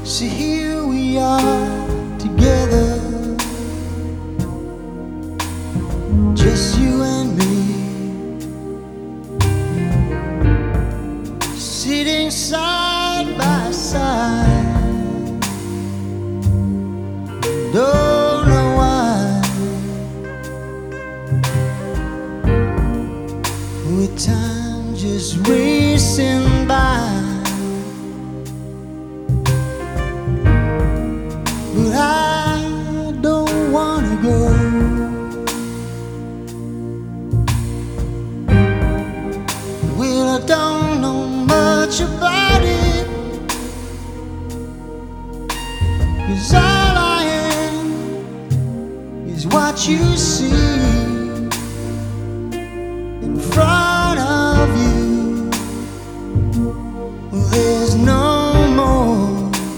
See, here we are together, just you and me, sitting side by side. Don't know why, with time just racing by. But I don't wanna go. Well, I don't know much about it, 'cause all I am is what you see in front of you. There's no more.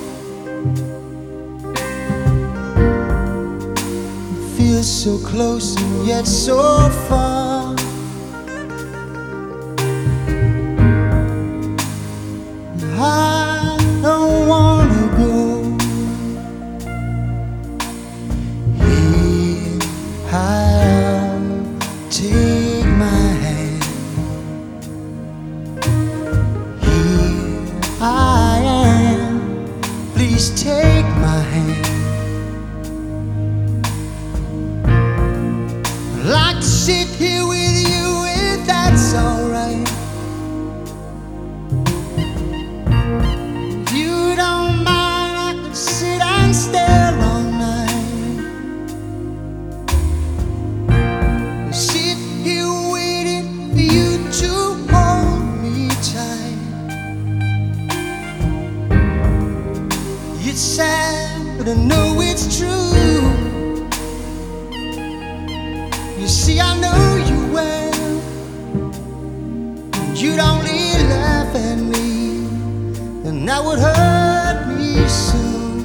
Feels so close and yet so far. I don't wanna go. Here I'll take my hand. Here I am. Please take my hand. I'd like to sit here with you if that's alright. If you don't mind, I could sit and stare all night. Sit here waiting for you to hold me tight. It's sad, but I know it's true. You see, I know you well, and you'd only laugh at me, and that would hurt me so.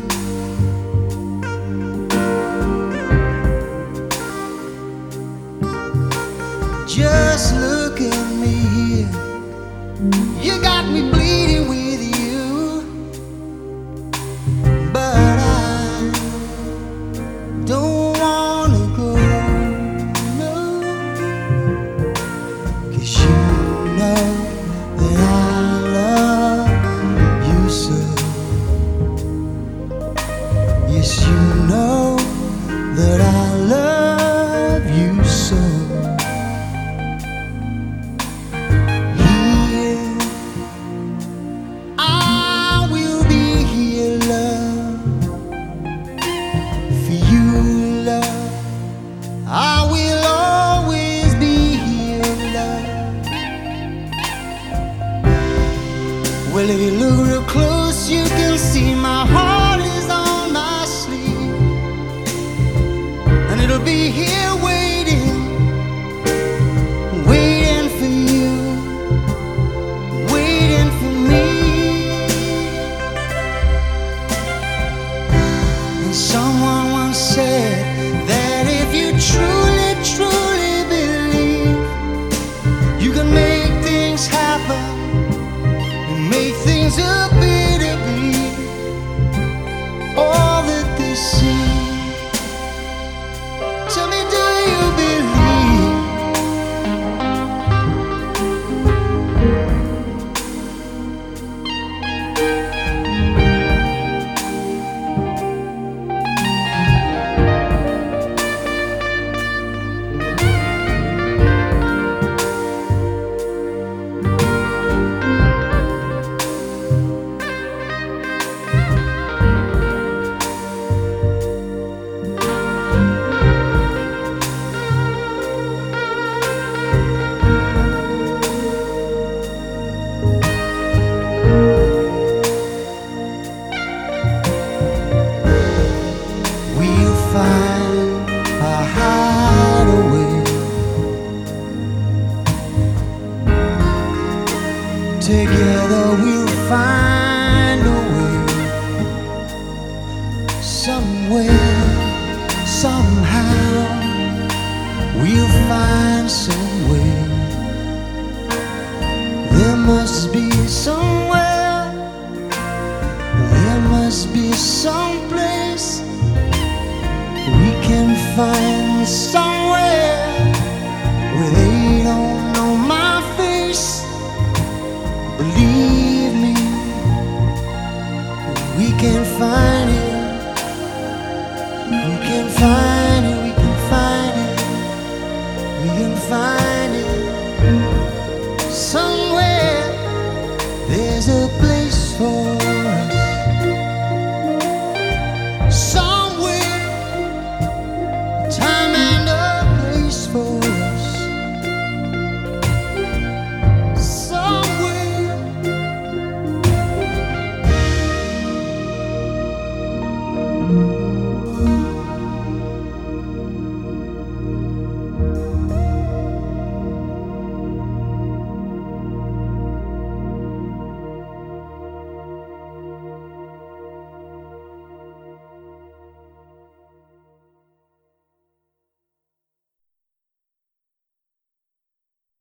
Just look at me here. You got me bleeding with you, but I don't wanna go. You know that I love you so. Yes, you know that I love you so. Here I will be here, love, for you, love. I will always be here, love. Well, if you look real close, you can see my heart is on my sleeve, and it'll be here waiting, waiting for you, waiting for me. And someone once said that if you truly, truly believe, you can make things happen, make things appear to be all that they see. Tell me, do you believe? Together we'll find a way, somewhere, somehow, we'll find some way. There must be somewhere, there must must be some place we can find somewhere where they don't know my face. Believe me, we can find it. We can find it. We can find it. We can find it.